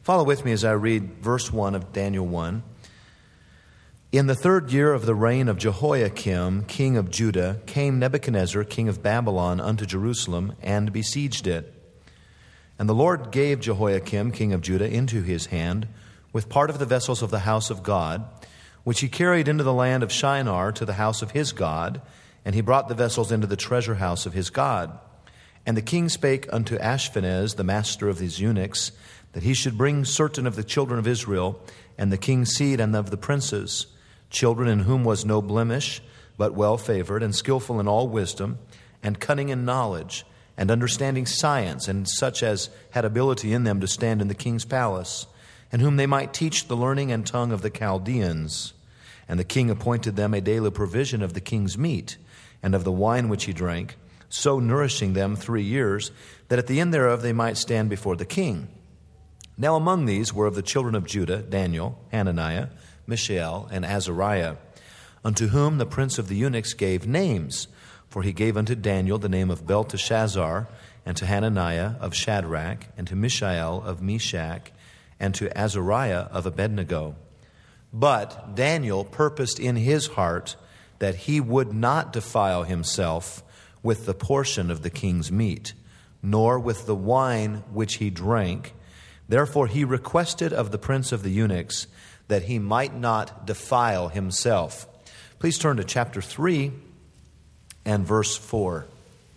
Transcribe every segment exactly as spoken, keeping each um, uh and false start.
Follow with me as I read verse one of Daniel one. In the third year of the reign of Jehoiakim, king of Judah, came Nebuchadnezzar, king of Babylon, unto Jerusalem, and besieged it. And the Lord gave Jehoiakim, king of Judah, into his hand, with part of the vessels of the house of God, which he carried into the land of Shinar to the house of his God, and he brought the vessels into the treasure house of his God. And the king spake unto Ashpenaz, the master of his eunuchs, that he should bring certain of the children of Israel, and the king's seed, and of the princes, children in whom was no blemish, but well favored, and skillful in all wisdom, and cunning in knowledge, and understanding science, and such as had ability in them to stand in the king's palace, and whom they might teach the learning and tongue of the Chaldeans. And the king appointed them a daily provision of the king's meat, and of the wine which he drank, so nourishing them three years, that at the end thereof they might stand before the king. Now among these were of the children of Judah, Daniel, Hananiah, Mishael, and Azariah, unto whom the prince of the eunuchs gave names. For he gave unto Daniel the name of Belteshazzar, and to Hananiah of Shadrach, and to Mishael of Meshach, and to Azariah of Abednego. But Daniel purposed in his heart that he would not defile himself with the portion of the king's meat, nor with the wine which he drank. Therefore he requested of the prince of the eunuchs that he might not defile himself. Please turn to chapter three and verse four.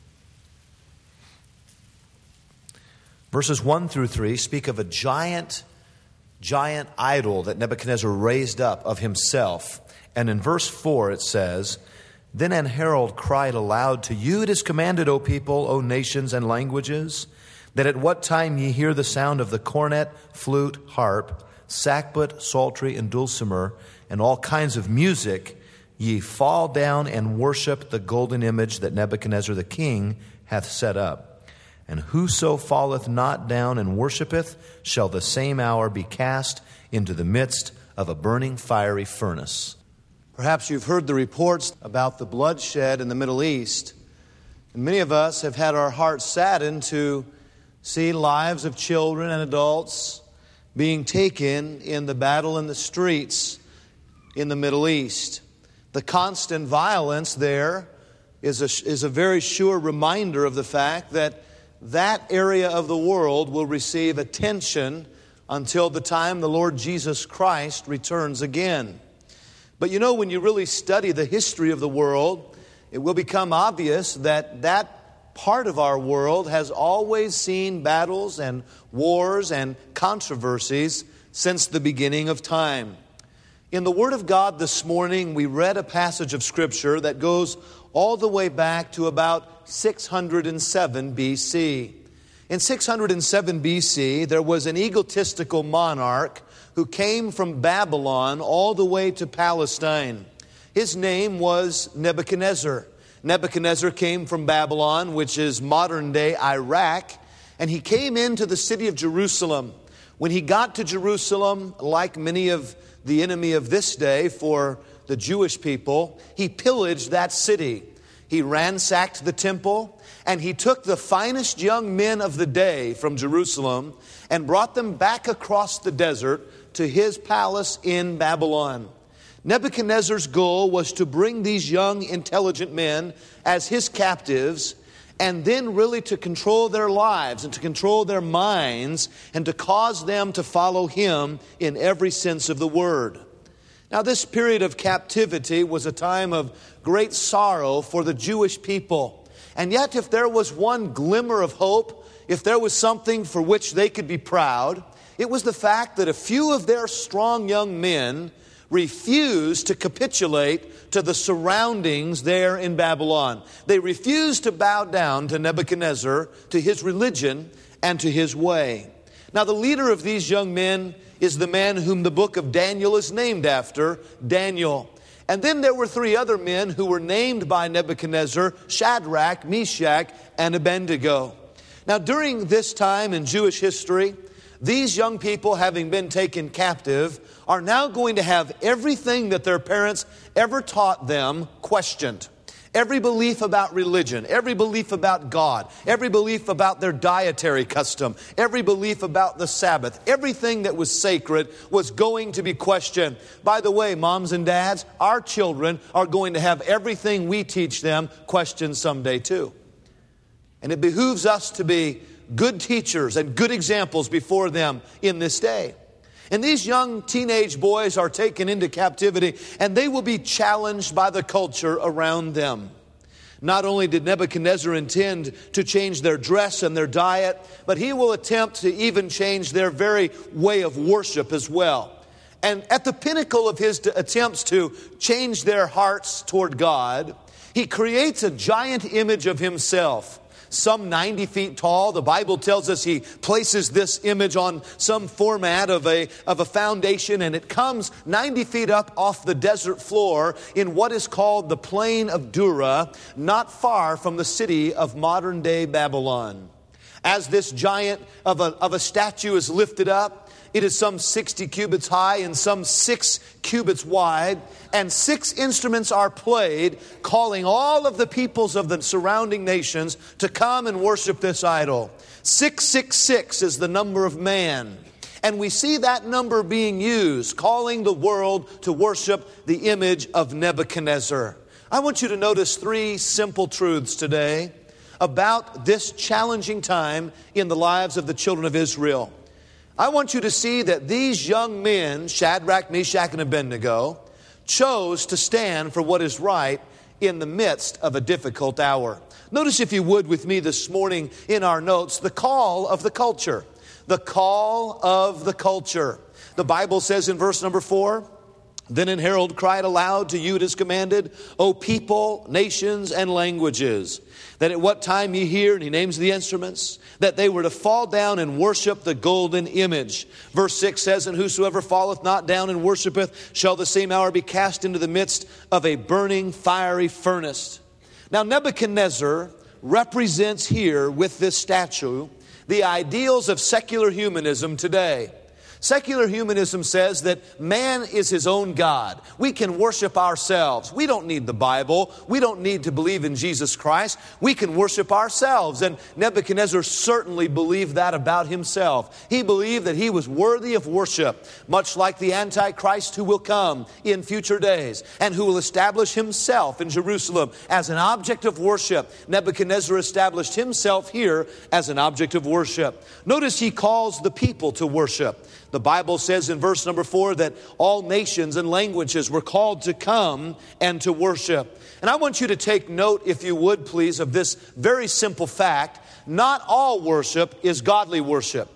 Verses one through three speak of a giant, giant idol that Nebuchadnezzar raised up of himself. And in verse four it says, Then an herald cried aloud, To you it is commanded, O people, O nations and languages, that at what time ye hear the sound of the cornet, flute, harp, sackbut, psaltery, and dulcimer, and all kinds of music, ye fall down and worship the golden image that Nebuchadnezzar the king hath set up. And whoso falleth not down and worshipeth shall the same hour be cast into the midst of a burning fiery furnace. Perhaps you've heard the reports about the bloodshed in the Middle East. And many of us have had our hearts saddened to see lives of children and adults being taken in the battle in the streets in the Middle East. The constant violence there is a, is a very sure reminder of the fact that that area of the world will receive attention until the time the Lord Jesus Christ returns again. But you know, when you really study the history of the world, it will become obvious that that part of our world has always seen battles and wars and controversies since the beginning of time. In the Word of God this morning, we read a passage of Scripture that goes all the way back to about six hundred seven B C. In six hundred seven B C, there was an egotistical monarch who came from Babylon all the way to Palestine. His name was Nebuchadnezzar. Nebuchadnezzar came from Babylon, which is modern-day Iraq, and he came into the city of Jerusalem. When he got to Jerusalem, like many of the enemy of this day for the Jewish people, he pillaged that city. He ransacked the temple, and he took the finest young men of the day from Jerusalem and brought them back across the desert to his palace in Babylon. Nebuchadnezzar's goal was to bring these young, intelligent men as his captives, and then really to control their lives and to control their minds and to cause them to follow him in every sense of the word. Now, this period of captivity was a time of great sorrow for the Jewish people. And yet, if there was one glimmer of hope, if there was something for which they could be proud, it was the fact that a few of their strong young men refused to capitulate to the surroundings there in Babylon. They refused to bow down to Nebuchadnezzar, to his religion, and to his way. Now, the leader of these young men is the man whom the book of Daniel is named after, Daniel. And then there were three other men who were named by Nebuchadnezzar, Shadrach, Meshach, and Abednego. Now, during this time in Jewish history, these young people, having been taken captive, are now going to have everything that their parents ever taught them questioned. Every belief about religion, every belief about God, every belief about their dietary custom, every belief about the Sabbath, everything that was sacred was going to be questioned. By the way, moms and dads, our children are going to have everything we teach them questioned someday too. And it behooves us to be good teachers and good examples before them in this day. And these young teenage boys are taken into captivity, and they will be challenged by the culture around them. Not only did Nebuchadnezzar intend to change their dress and their diet, but he will attempt to even change their very way of worship as well. And at the pinnacle of his attempts to change their hearts toward God, he creates a giant image of himself. Some ninety feet tall. The Bible tells us he places this image on some format of a, of a foundation, and it comes ninety feet up off the desert floor in what is called the plain of Dura, not far from the city of modern day Babylon. As this giant of a, of a statue is lifted up, it is some sixty cubits high and some six cubits wide, and six instruments are played, calling all of the peoples of the surrounding nations to come and worship this idol. six six six is the number of man. And we see that number being used, calling the world to worship the image of Nebuchadnezzar. I want you to notice three simple truths today about this challenging time in the lives of the children of Israel. I want you to see that these young men, Shadrach, Meshach, and Abednego, chose to stand for what is right in the midst of a difficult hour. Notice, if you would, with me this morning in our notes, the call of the culture. The call of the culture. The Bible says in verse number four, "Then an herald cried aloud to you it is commanded, O people, nations, and languages, that at what time ye hear," and he names the instruments, "that they were to fall down and worship the golden image." Verse six says, "And whosoever falleth not down and worshipeth shall the same hour be cast into the midst of a burning fiery furnace." Now Nebuchadnezzar represents here with this statue the ideals of secular humanism today. Secular humanism says that man is his own God. We can worship ourselves. We don't need the Bible. We don't need to believe in Jesus Christ. We can worship ourselves. And Nebuchadnezzar certainly believed that about himself. He believed that he was worthy of worship, much like the Antichrist who will come in future days and who will establish himself in Jerusalem as an object of worship. Nebuchadnezzar established himself here as an object of worship. Notice he calls the people to worship. The Bible says in verse number four that all nations and languages were called to come and to worship. And I want you to take note, if you would please, of this very simple fact. Not all worship is godly worship.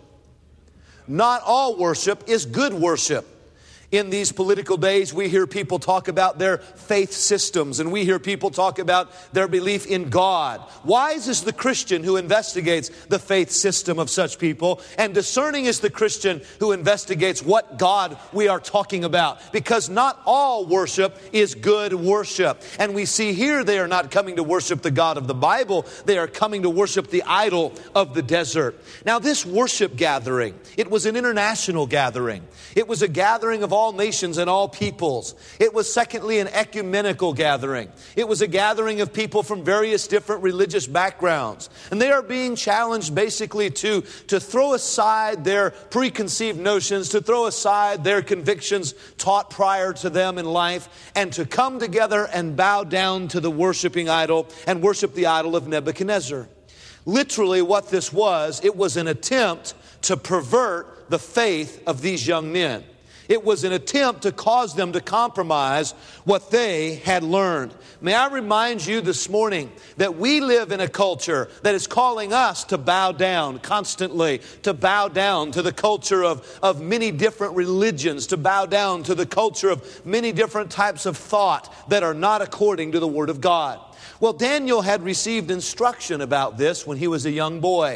Not all worship is good worship. In these political days, we hear people talk about their faith systems, and we hear people talk about their belief in God. Wise is the Christian who investigates the faith system of such people, and discerning is the Christian who investigates what God we are talking about. Because not all worship is good worship. And we see here they are not coming to worship the God of the Bible. They are coming to worship the idol of the desert. Now, this worship gathering, it was an international gathering. It was a gathering of all all nations and all peoples. It was, secondly, an ecumenical gathering. It was a gathering of people from various different religious backgrounds. And they are being challenged basically to, to throw aside their preconceived notions, to throw aside their convictions taught prior to them in life, and to come together and bow down to the worshiping idol and worship the idol of Nebuchadnezzar. Literally what this was, it was an attempt to pervert the faith of these young men. It was an attempt to cause them to compromise what they had learned. May I remind you this morning that we live in a culture that is calling us to bow down constantly, to bow down to the culture of, of many different religions, to bow down to the culture of many different types of thought that are not according to the Word of God. Well, Daniel had received instruction about this when he was a young boy.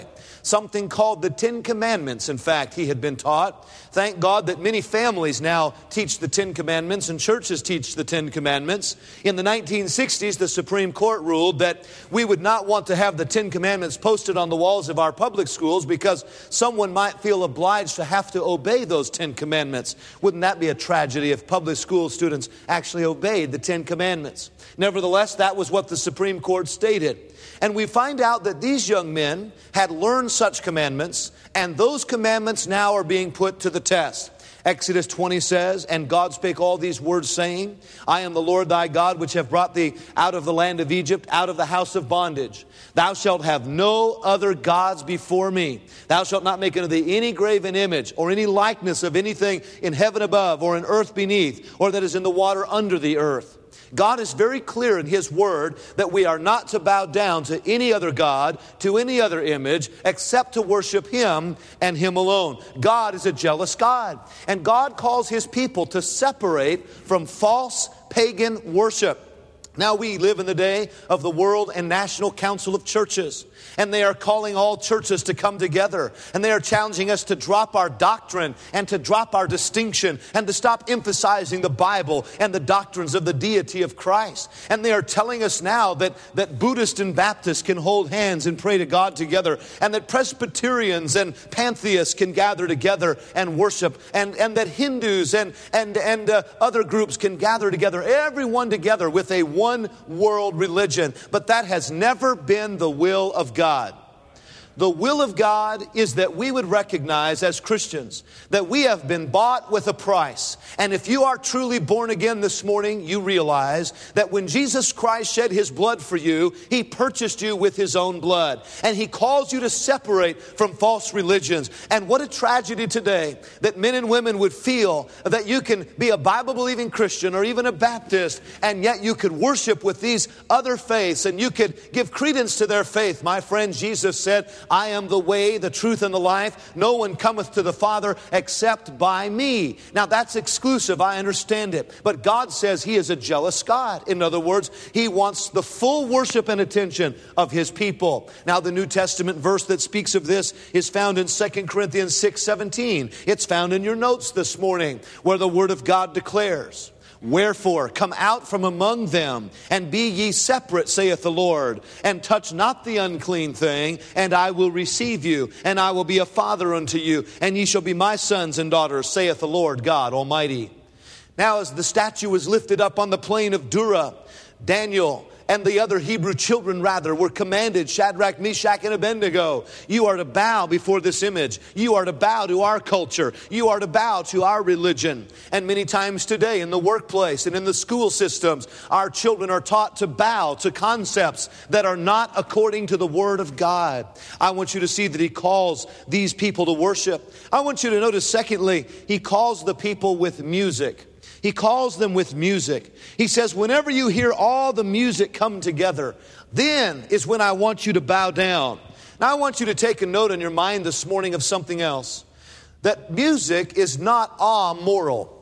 something called the Ten Commandments. In fact, he had been taught. Thank God that many families now teach the Ten Commandments and churches teach the Ten Commandments. In the nineteen sixties, the Supreme Court ruled that we would not want to have the Ten Commandments posted on the walls of our public schools because someone might feel obliged to have to obey those Ten Commandments. Wouldn't that be a tragedy if public school students actually obeyed the Ten Commandments? Nevertheless, that was what the Supreme Court stated. And we find out that these young men had learned such commandments, and those commandments now are being put to the test. Exodus twenty says, "And God spake all these words, saying, I am the Lord thy God, which have brought thee out of the land of Egypt, out of the house of bondage. Thou shalt have no other gods before me. Thou shalt not make unto thee any graven image, or any likeness of anything in heaven above, or in earth beneath, or that is in the water under the earth." God is very clear in His Word that we are not to bow down to any other God, to any other image, except to worship Him and Him alone. God is a jealous God. And God calls His people to separate from false pagan worship. Now we live in the day of the World and National Council of Churches, and they are calling all churches to come together, and they are challenging us to drop our doctrine and to drop our distinction and to stop emphasizing the Bible and the doctrines of the deity of Christ. And they are telling us now that, that Buddhists and Baptists can hold hands and pray to God together, and that Presbyterians and pantheists can gather together and worship, and, and that Hindus and, and, and uh, other groups can gather together, everyone together with a one One world religion. But that has never been the will of God. The will of God is that we would recognize as Christians that we have been bought with a price. And if you are truly born again this morning, you realize that when Jesus Christ shed His blood for you, He purchased you with His own blood. And He calls you to separate from false religions. And what a tragedy today that men and women would feel that you can be a Bible-believing Christian or even a Baptist, and yet you could worship with these other faiths and you could give credence to their faith. My friend, Jesus said, I am the way, the truth, and the life. No one cometh to the Father except by me. Now that's exclusive, I understand it. But God says He is a jealous God. In other words, He wants the full worship and attention of His people. Now the New Testament verse that speaks of this is found in Second Corinthians six seventeen. It's found in your notes this morning, where the Word of God declares, "Wherefore, come out from among them, and be ye separate, saith the Lord, and touch not the unclean thing, and I will receive you, and I will be a father unto you, and ye shall be my sons and daughters, saith the Lord God Almighty." Now as the statue was lifted up on the plain of Dura, Daniel and the other Hebrew children rather were commanded, Shadrach, Meshach, and Abednego, you are to bow before this image. You are to bow to our culture. You are to bow to our religion. And many times today in the workplace and in the school systems, our children are taught to bow to concepts that are not according to the Word of God. I want you to see that He calls these people to worship. I want you to notice, secondly, He calls the people with music. He calls them with music. He says, whenever you hear all the music come together, then is when I want you to bow down. Now I want you to take a note in your mind this morning of something else. That music is not amoral.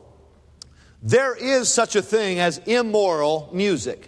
There is such a thing as immoral music.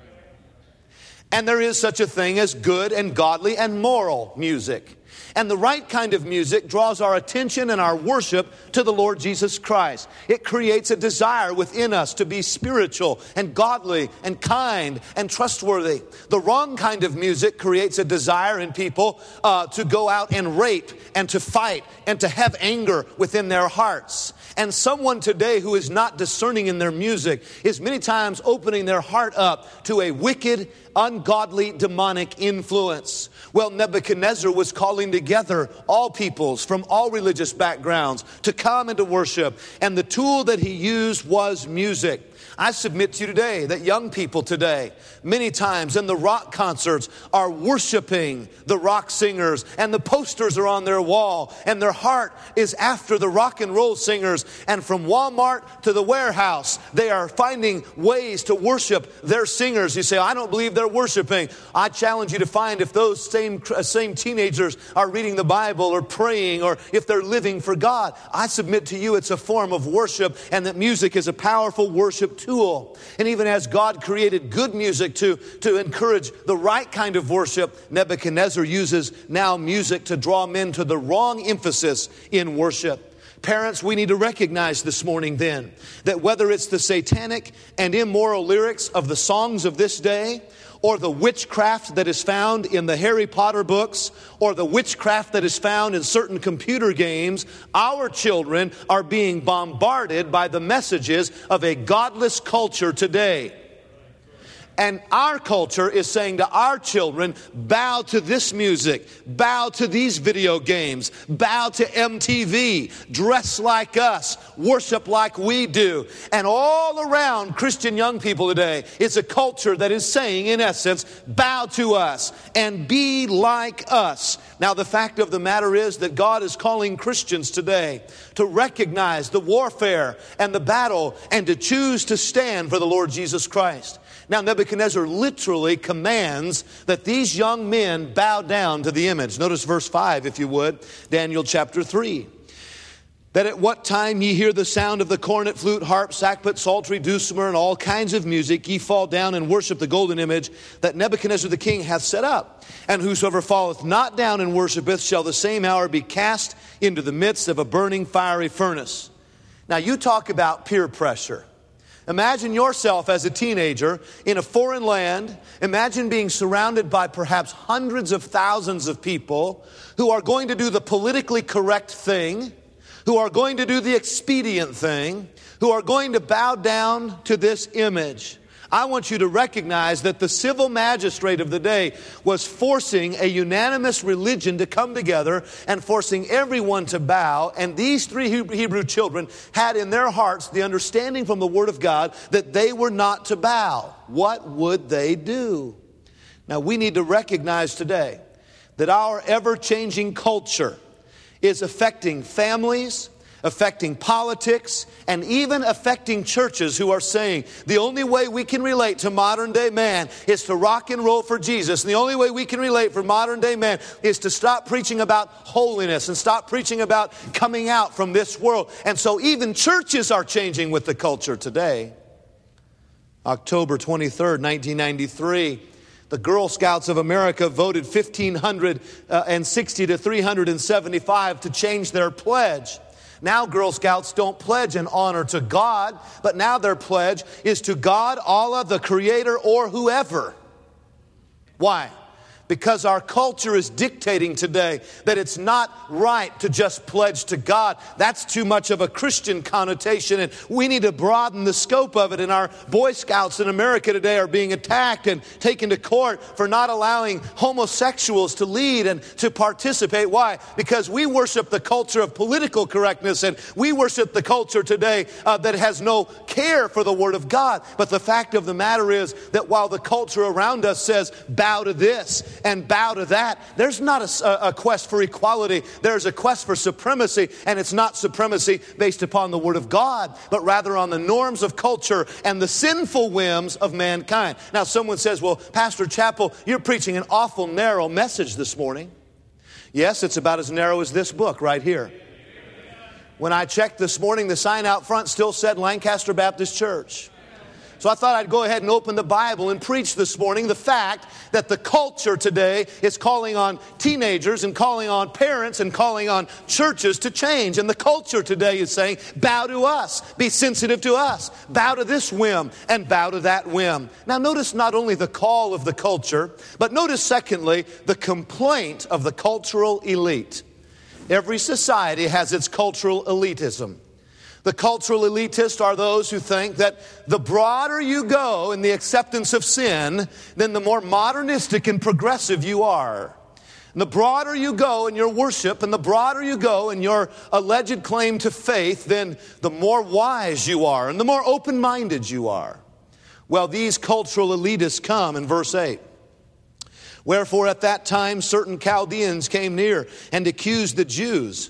And there is such a thing as good and godly and moral music. And the right kind of music draws our attention and our worship to the Lord Jesus Christ. It creates a desire within us to be spiritual and godly and kind and trustworthy. The wrong kind of music creates a desire in people uh, to go out and rape and to fight and to have anger within their hearts. And someone today who is not discerning in their music is many times opening their heart up to a wicked, ungodly, demonic influence. Well, Nebuchadnezzar was calling together all peoples from all religious backgrounds to come and to worship. And the tool that he used was music. I submit to you today that young people today, many times in the rock concerts, are worshiping the rock singers, and the posters are on their wall, and their heart is after the rock and roll singers. And from Walmart to the warehouse, they are finding ways to worship their singers. You say, I don't believe they're worshiping. I challenge you to find if those same, same teenagers are reading the Bible or praying, or if they're living for God. I submit to you it's a form of worship, and that music is a powerful worship worship tool. And even as God created good music to, to encourage the right kind of worship, Nebuchadnezzar uses now music to draw men to the wrong emphasis in worship. Parents, we need to recognize this morning then that whether it's the satanic and immoral lyrics of the songs of this day, or the witchcraft that is found in the Harry Potter books, or the witchcraft that is found in certain computer games, our children are being bombarded by the messages of a godless culture today. And our culture is saying to our children, bow to this music, bow to these video games, bow to M T V, dress like us, worship like we do. And all around Christian young people today, it's a culture that is saying, in essence, bow to us and be like us. Now, the fact of the matter is that God is calling Christians today to recognize the warfare and the battle and to choose to stand for the Lord Jesus Christ. Now, Nebuchadnezzar literally commands that these young men bow down to the image. Notice verse five, if you would, Daniel chapter three. That at what time ye hear the sound of the cornet, flute, harp, sackbut, psaltery, dulcimer, and all kinds of music, ye fall down and worship the golden image that Nebuchadnezzar the king hath set up. And whosoever falleth not down and worshipeth shall the same hour be cast into the midst of a burning fiery furnace. Now, you talk about peer pressure. Imagine yourself as a teenager in a foreign land. Imagine being surrounded by perhaps hundreds of thousands of people who are going to do the politically correct thing, who are going to do the expedient thing, who are going to bow down to this image. I want you to recognize that the civil magistrate of the day was forcing a unanimous religion to come together and forcing everyone to bow. And these three Hebrew children had in their hearts the understanding from the Word of God that they were not to bow. What would they do? Now, we need to recognize today that our ever-changing culture is affecting families, affecting politics, and even affecting churches who are saying the only way we can relate to modern day man is to rock and roll for Jesus. And the only way we can relate for modern day man is to stop preaching about holiness and stop preaching about coming out from this world. And so even churches are changing with the culture today. October twenty-third, nineteen ninety-three, the Girl Scouts of America voted fifteen sixty to three hundred seventy-five to change their pledge. Now Girl Scouts don't pledge an honor to God, but now their pledge is to God, Allah, the Creator, or whoever. Why? Because our culture is dictating today that it's not right to just pledge to God. That's too much of a Christian connotation, and we need to broaden the scope of it. And our Boy Scouts in America today are being attacked and taken to court for not allowing homosexuals to lead and to participate. Why? Because we worship the culture of political correctness, and we worship the culture today uh, that has no care for the Word of God. But the fact of the matter is that while the culture around us says, bow to this and bow to that, there's not a, a quest for equality. There's a quest for supremacy, and it's not supremacy based upon the Word of God, but rather on the norms of culture and the sinful whims of mankind. Now, someone says, well, Pastor Chappell, you're preaching an awful narrow message this morning. Yes, it's about as narrow as this book right here. When I checked this morning, the sign out front still said Lancaster Baptist Church. So I thought I'd go ahead and open the Bible and preach this morning the fact that the culture today is calling on teenagers and calling on parents and calling on churches to change. And the culture today is saying, bow to us, be sensitive to us, bow to this whim and bow to that whim. Now notice not only the call of the culture, but notice secondly, the complaint of the cultural elite. Every society has its cultural elitism. The cultural elitists are those who think that the broader you go in the acceptance of sin, then the more modernistic and progressive you are. And the broader you go in your worship and the broader you go in your alleged claim to faith, then the more wise you are and the more open-minded you are. Well, these cultural elitists come in verse eight. Wherefore at that time certain Chaldeans came near and accused the Jews,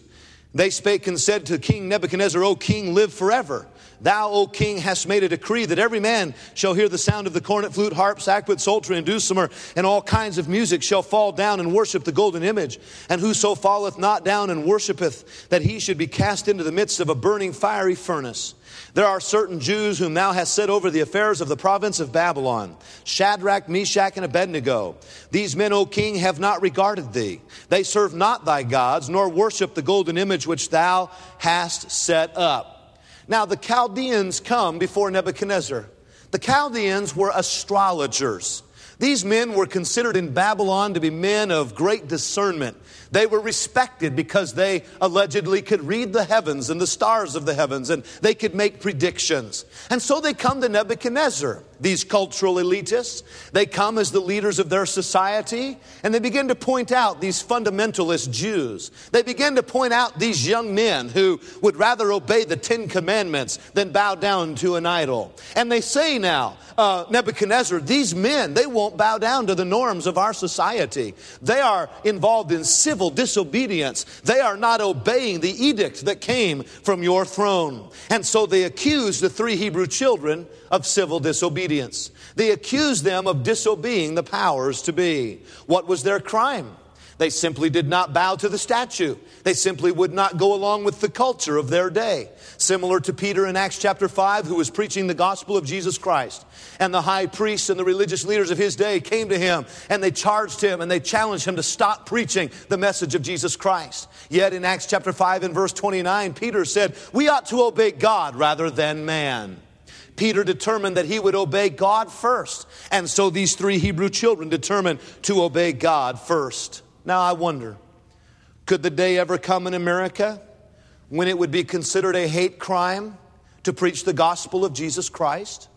They spake and said to King Nebuchadnezzar, O king, live forever. Thou, O king, hast made a decree that every man shall hear the sound of the cornet, flute, harp, sackbut, psaltery, and dulcimer, and all kinds of music shall fall down and worship the golden image. And whoso falleth not down and worshipeth, that he should be cast into the midst of a burning fiery furnace. There are certain Jews whom thou hast set over the affairs of the province of Babylon, Shadrach, Meshach, and Abednego. These men, O king, have not regarded thee. They serve not thy gods, nor worship the golden image which thou hast set up. Now the Chaldeans come before Nebuchadnezzar. The Chaldeans were astrologers. These men were considered in Babylon to be men of great discernment. They were respected because they allegedly could read the heavens and the stars of the heavens, and they could make predictions. And so they come to Nebuchadnezzar, these cultural elitists. They come as the leaders of their society, and they begin to point out these fundamentalist Jews. They begin to point out these young men who would rather obey the Ten Commandments than bow down to an idol. And they say now, uh, Nebuchadnezzar, these men, they won't bow down to the norms of our society. They are involved in civil disobedience. They are not obeying the edict that came from your throne. And so they accused the three Hebrew children of civil disobedience. They accused them of disobeying the powers to be. What was their crime? They simply did not bow to the statue. They simply would not go along with the culture of their day. Similar to Peter in Acts chapter five, who was preaching the gospel of Jesus Christ. And the high priests and the religious leaders of his day came to him, and they charged him and they challenged him to stop preaching the message of Jesus Christ. Yet in Acts chapter five and verse twenty-nine, Peter said, we ought to obey God rather than man. Peter determined that he would obey God first. And so these three Hebrew children determined to obey God first. Now I wonder, could the day ever come in America when it would be considered a hate crime to preach the gospel of Jesus Christ?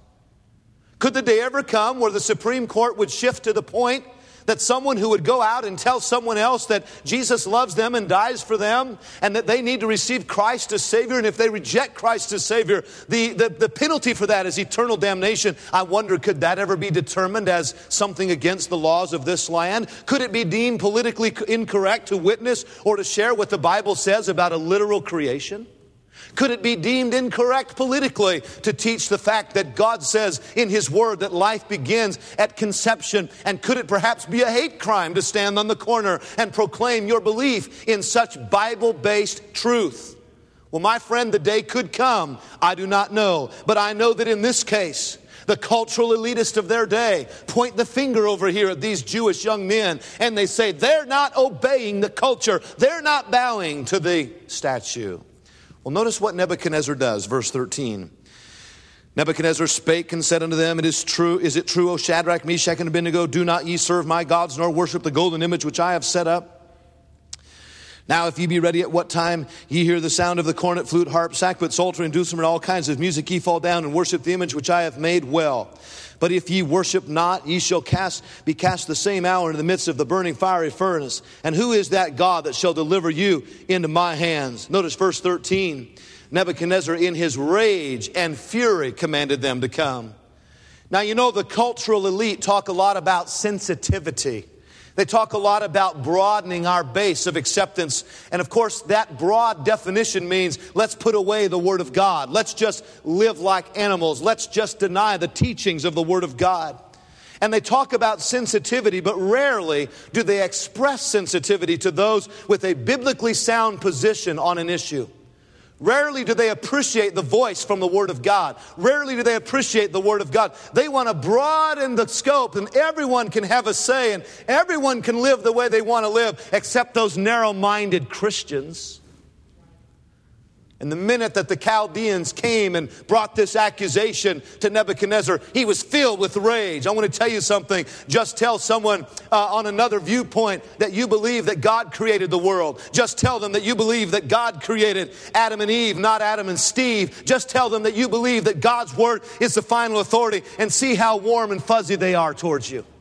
Could the day ever come where the Supreme Court would shift to the point that someone who would go out and tell someone else that Jesus loves them and dies for them and that they need to receive Christ as Savior, and if they reject Christ as Savior, the, the, the penalty for that is eternal damnation? I wonder, could that ever be determined as something against the laws of this land? Could it be deemed politically incorrect to witness or to share what the Bible says about a literal creation? Could it be deemed incorrect politically to teach the fact that God says in His Word that life begins at conception? And could it perhaps be a hate crime to stand on the corner and proclaim your belief in such Bible-based truth? Well, my friend, the day could come. I do not know. But I know that in this case, the cultural elitists of their day point the finger over here at these Jewish young men, and they say they're not obeying the culture. They're not bowing to the statue. Well, notice what Nebuchadnezzar does, verse thirteen. Nebuchadnezzar spake and said unto them, It is true, is it true, O Shadrach, Meshach, and Abednego, do not ye serve my gods, nor worship the golden image which I have set up? Now, if ye be ready at what time ye hear the sound of the cornet, flute, harp, sackbut, psaltery, and dulcimer, and all kinds of music, ye fall down and worship the image which I have made well. But if ye worship not, ye shall cast, be cast the same hour into the midst of the burning fiery furnace. And who is that God that shall deliver you into my hands? Notice verse thirteen. Nebuchadnezzar in his rage and fury commanded them to come. Now, you know, the cultural elite talk a lot about sensitivity. They talk a lot about broadening our base of acceptance. And of course, that broad definition means let's put away the Word of God. Let's just live like animals. Let's just deny the teachings of the Word of God. And they talk about sensitivity, but rarely do they express sensitivity to those with a biblically sound position on an issue. Rarely do they appreciate the voice from the Word of God. Rarely do they appreciate the Word of God. They want to broaden the scope, and everyone can have a say, and everyone can live the way they want to live, except those narrow-minded Christians. And the minute that the Chaldeans came and brought this accusation to Nebuchadnezzar, he was filled with rage. I want to tell you something. Just tell someone uh, on another viewpoint that you believe that God created the world. Just tell them that you believe that God created Adam and Eve, not Adam and Steve. Just tell them that you believe that God's Word is the final authority, and see how warm and fuzzy they are towards you.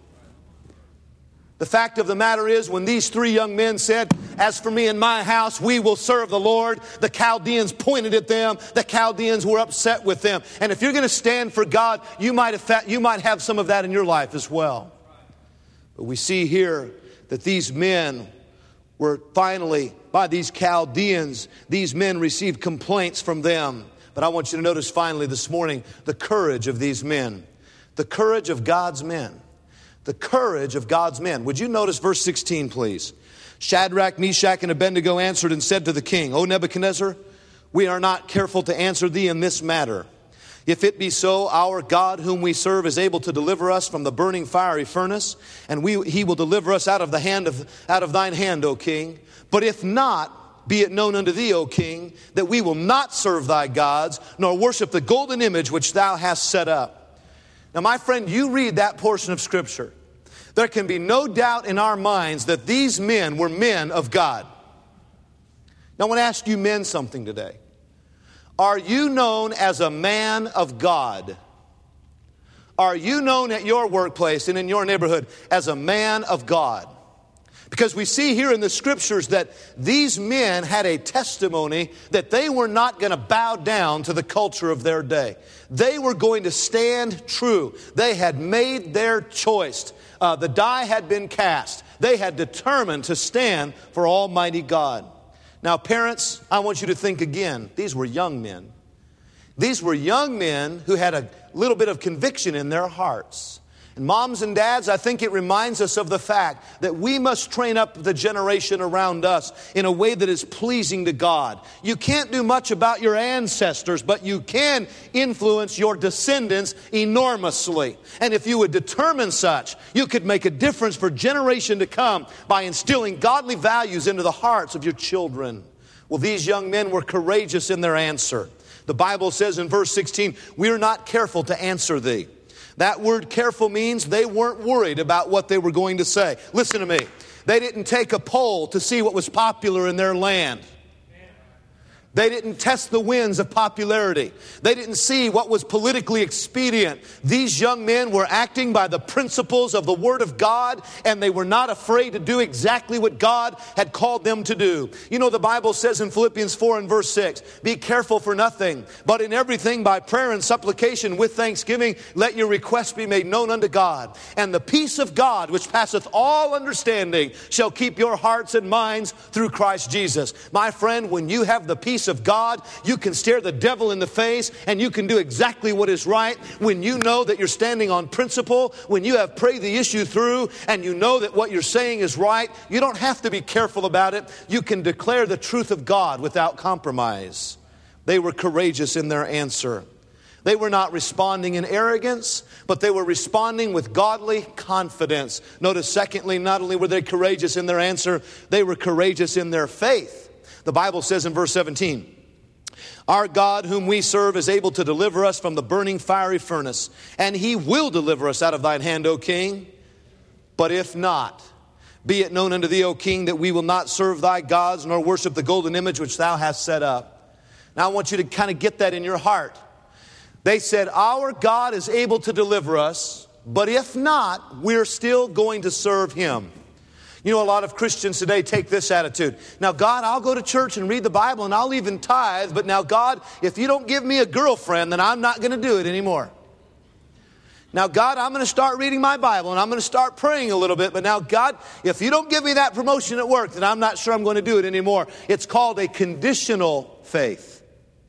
The fact of the matter is, when these three young men said, as for me and my house, we will serve the Lord, the Chaldeans pointed at them. The Chaldeans were upset with them. And if you're going to stand for God, you might have, you might have some of that in your life as well. But we see here that these men were finally by these Chaldeans. These men received complaints from them. But I want you to notice finally this morning the courage of these men. The courage of God's men. The courage of God's men. Would you notice verse sixteen, please? Shadrach, Meshach, and Abednego answered and said to the king, O Nebuchadnezzar, we are not careful to answer thee in this matter. If it be so, our God whom we serve is able to deliver us from the burning fiery furnace, and we, he will deliver us out of the hand of out of thine hand, O king. But if not, be it known unto thee, O king, that we will not serve thy gods, nor worship the golden image which thou hast set up. Now, my friend, you read that portion of Scripture. There can be no doubt in our minds that these men were men of God. Now, I want to ask you men something today. Are you known as a man of God? Are you known at your workplace and in your neighborhood as a man of God? Because we see here in the Scriptures that these men had a testimony that they were not going to bow down to the culture of their day. They were going to stand true. They had made their choice. Uh, the die had been cast. They had determined to stand for Almighty God. Now, parents, I want you to think again. These were young men. These were young men who had a little bit of conviction in their hearts. And moms and dads, I think it reminds us of the fact that we must train up the generation around us in a way that is pleasing to God. You can't do much about your ancestors, but you can influence your descendants enormously. And if you would determine such, you could make a difference for generation to come by instilling godly values into the hearts of your children. Well, these young men were courageous in their answer. The Bible says in verse sixteen, we are not careful to answer thee. That word careful means they weren't worried about what they were going to say. Listen to me. They didn't take a poll to see what was popular in their land. They didn't test the winds of popularity. They didn't see what was politically expedient. These young men were acting by the principles of the Word of God, and they were not afraid to do exactly what God had called them to do. You know, the Bible says in Philippians four and verse six, be careful for nothing, but in everything by prayer and supplication with thanksgiving, let your requests be made known unto God. And the peace of God, which passeth all understanding, shall keep your hearts and minds through Christ Jesus. My friend, when you have the peace of God, you can stare the devil in the face and you can do exactly what is right when you know that you're standing on principle, when you have prayed the issue through and you know that what you're saying is right. You don't have to be careful about it. You can declare the truth of God without compromise. They were courageous in their answer. They were not responding in arrogance, but they were responding with godly confidence. Notice, secondly, not only were they courageous in their answer, they were courageous in their faith. The Bible says in verse seventeen, our God whom we serve is able to deliver us from the burning fiery furnace, and he will deliver us out of thine hand, O king. But if not, be it known unto thee, O king, that we will not serve thy gods, nor worship the golden image which thou hast set up. Now I want you to kind of get that in your heart. They said, our God is able to deliver us, but if not, we're still going to serve him. You know, a lot of Christians today take this attitude. Now, God, I'll go to church and read the Bible and I'll even tithe, but now, God, if you don't give me a girlfriend, then I'm not going to do it anymore. Now, God, I'm going to start reading my Bible and I'm going to start praying a little bit, but now, God, if you don't give me that promotion at work, then I'm not sure I'm going to do it anymore. It's called a conditional faith.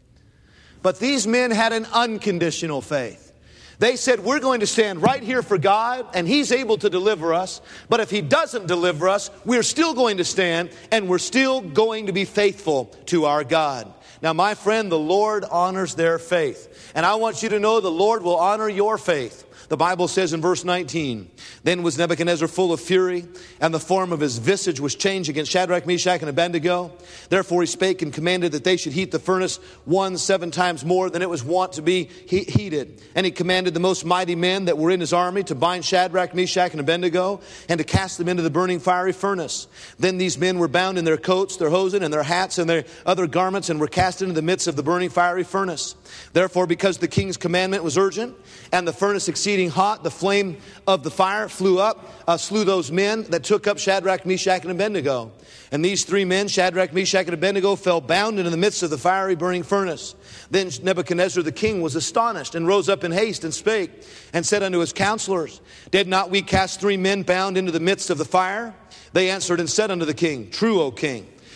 But these men had an unconditional faith. They said, we're going to stand right here for God, and he's able to deliver us. But if he doesn't deliver us, we're still going to stand, and we're still going to be faithful to our God. Now, my friend, the Lord honors their faith. And I want you to know the Lord will honor your faith. The Bible says in verse nineteen, then was Nebuchadnezzar full of fury, and the form of his visage was changed against Shadrach, Meshach, and Abednego. Therefore he spake and commanded that they should heat the furnace one seven times more than it was wont to be he- heated. And he commanded the most mighty men that were in his army to bind Shadrach, Meshach, and Abednego, and to cast them into the burning fiery furnace. Then these men were bound in their coats, their hosen, and their hats, and their other garments, and were cast into the midst of the burning fiery furnace. Therefore, because the king's commandment was urgent, and the furnace exceeding hot, the flame of the fire flew up, uh, slew those men that took up Shadrach, Meshach, and Abednego. And these three men, Shadrach, Meshach, and Abednego, fell bound into the midst of the fiery burning furnace. Then Nebuchadnezzar the king was astonished, and rose up in haste, and spake, and said unto his counselors, did not we cast three men bound into the midst of the fire? They answered and said unto the king, true, O king.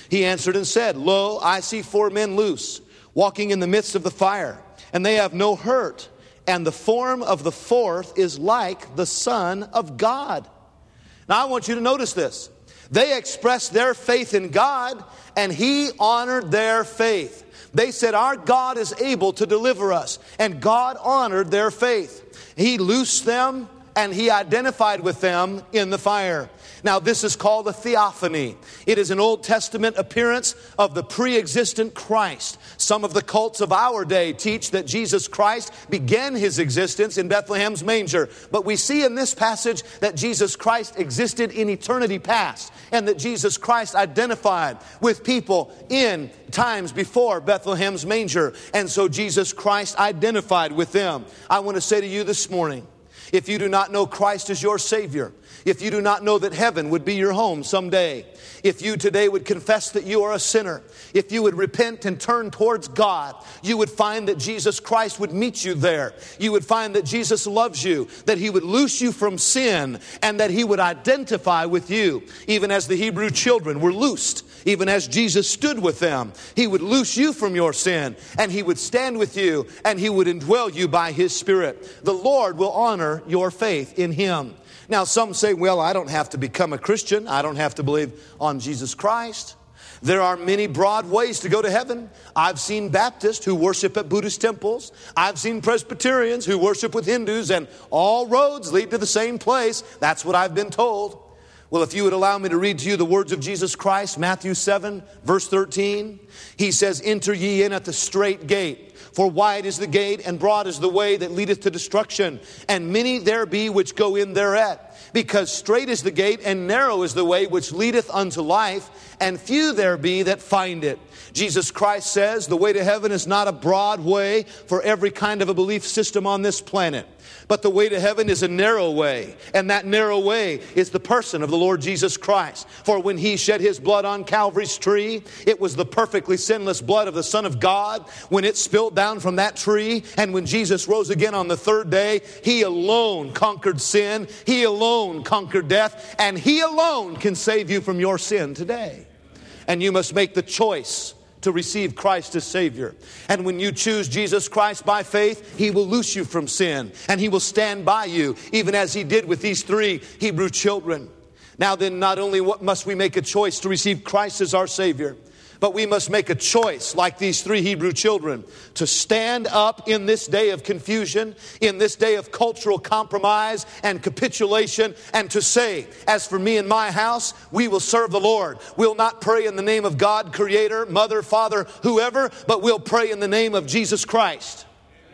He answered and said, Lo, I see four men loose, walking in the midst of the fire, and they have no hurt. And the form of the fourth is like the Son of God. Now I want you to notice this. They expressed their faith in God, and He honored their faith. They said, our God is able to deliver us. And God honored their faith. He loosed them, and He identified with them in the fire. Now this is called a theophany. It is an Old Testament appearance of the pre-existent Christ. Some of the cults of our day teach that Jesus Christ began His existence in Bethlehem's manger. But we see in this passage that Jesus Christ existed in eternity past, and that Jesus Christ identified with people in times before Bethlehem's manger. And so Jesus Christ identified with them. I want to say to you this morning, if you do not know Christ as your Savior, if you do not know that heaven would be your home someday, if you today would confess that you are a sinner, if you would repent and turn towards God, you would find that Jesus Christ would meet you there. You would find that Jesus loves you, that He would loose you from sin, and that He would identify with you. Even as the Hebrew children were loosed, even as Jesus stood with them, He would loose you from your sin, and He would stand with you, and He would indwell you by His Spirit. The Lord will honor your faith in Him. Now some say, well, I don't have to become a Christian. I don't have to believe on Jesus Christ. There are many broad ways to go to heaven. I've seen Baptists who worship at Buddhist temples. I've seen Presbyterians who worship with Hindus, and all roads lead to the same place. That's what I've been told. Well, if you would allow me to read to you the words of Jesus Christ, Matthew seven, verse thirteen. He says, enter ye in at the strait gate. For wide is the gate, and broad is the way that leadeth to destruction, and many there be which go in thereat. Because strait is the gate, and narrow is the way which leadeth unto life, and few there be that find it. Jesus Christ says the way to heaven is not a broad way for every kind of a belief system on this planet. But the way to heaven is a narrow way, and that narrow way is the person of the Lord Jesus Christ. For when He shed His blood on Calvary's tree, it was the perfectly sinless blood of the Son of God. When it spilled down from that tree, and when Jesus rose again on the third day, He alone conquered sin, He alone conquered death, and He alone can save you from your sin today. And you must make the choice to receive Christ as Savior. And when you choose Jesus Christ by faith, He will loose you from sin, and He will stand by you, even as He did with these three Hebrew children. Now then, not only must we make a choice to receive Christ as our Savior, but we must make a choice, like these three Hebrew children, to stand up in this day of confusion, in this day of cultural compromise and capitulation, and to say, as for me and my house, we will serve the Lord. We'll not pray in the name of God, Creator, Mother, Father, whoever, but we'll pray in the name of Jesus Christ.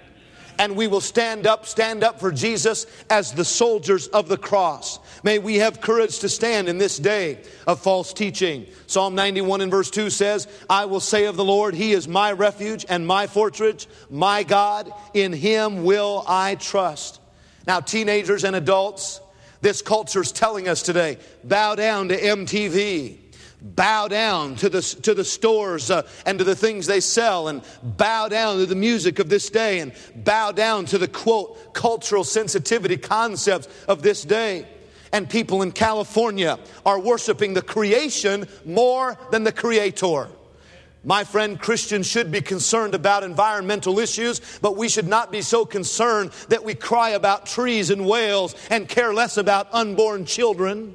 And we will stand up, stand up for Jesus as the soldiers of the cross. May we have courage to stand in this day of false teaching. Psalm ninety-one and verse two says, I will say of the Lord, He is my refuge and my fortress, my God, in Him will I trust. Now, teenagers and adults, this culture is telling us today, bow down to M T V. Bow down to the, to the stores uh, and to the things they sell, and bow down to the music of this day, and bow down to the, quote, cultural sensitivity concepts of this day. And people in California are worshiping the creation more than the Creator. My friend, Christians should be concerned about environmental issues, but we should not be so concerned that we cry about trees and whales and care less about unborn children.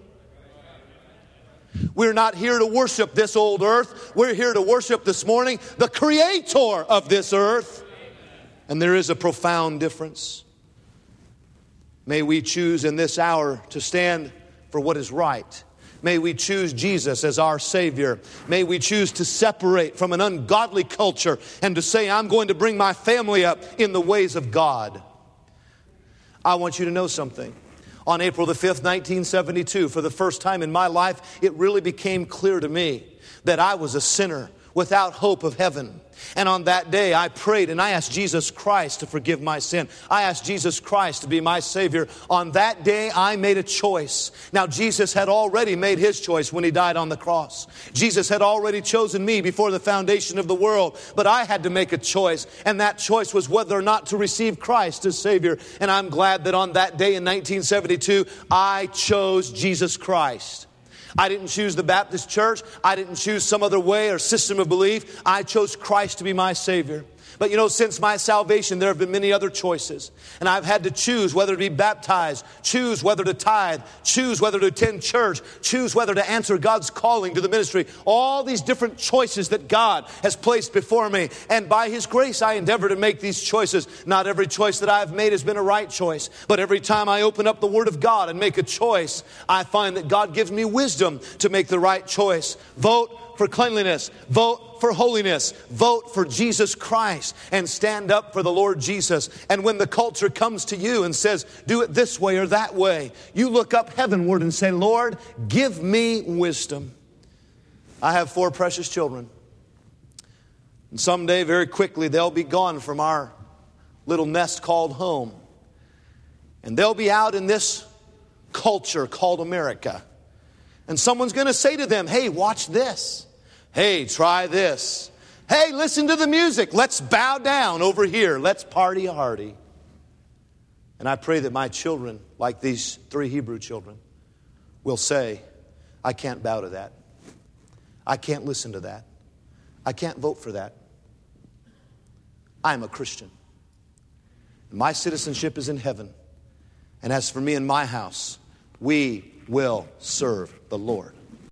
We're not here to worship this old earth. We're here to worship this morning the Creator of this earth. And there is a profound difference. May we choose in this hour to stand for what is right. May we choose Jesus as our Savior. May we choose to separate from an ungodly culture and to say, I'm going to bring my family up in the ways of God. I want you to know something. On April the fifth, nineteen seventy-two, for the first time in my life, it really became clear to me that I was a sinner without hope of heaven. And on that day, I prayed and I asked Jesus Christ to forgive my sin. I asked Jesus Christ to be my Savior. On that day, I made a choice. Now, Jesus had already made His choice when He died on the cross. Jesus had already chosen me before the foundation of the world. But I had to make a choice. And that choice was whether or not to receive Christ as Savior. And I'm glad that on that day in nineteen seventy-two, I chose Jesus Christ. I didn't choose the Baptist church. I didn't choose some other way or system of belief. I chose Christ to be my Savior. But you know, since my salvation, there have been many other choices. And I've had to choose whether to be baptized, choose whether to tithe, choose whether to attend church, choose whether to answer God's calling to the ministry. All these different choices that God has placed before me. And by His grace, I endeavor to make these choices. Not every choice that I've made has been a right choice. But every time I open up the Word of God and make a choice, I find that God gives me wisdom to make the right choice. Vote for cleanliness. Vote for holiness. Vote for Jesus Christ and stand up for the Lord Jesus. And when the culture comes to you and says, do it this way or that way, you look up heavenward and say, Lord, give me wisdom. I have four precious children. And someday, very quickly, they'll be gone from our little nest called home. And they'll be out in this culture called America. And someone's going to say to them, hey, watch this. Hey, try this. Hey, listen to the music. Let's bow down over here. Let's party hardy. And I pray that my children, like these three Hebrew children, will say, I can't bow to that. I can't listen to that. I can't vote for that. I'm a Christian. My citizenship is in heaven. And as for me and my house, we will serve the Lord.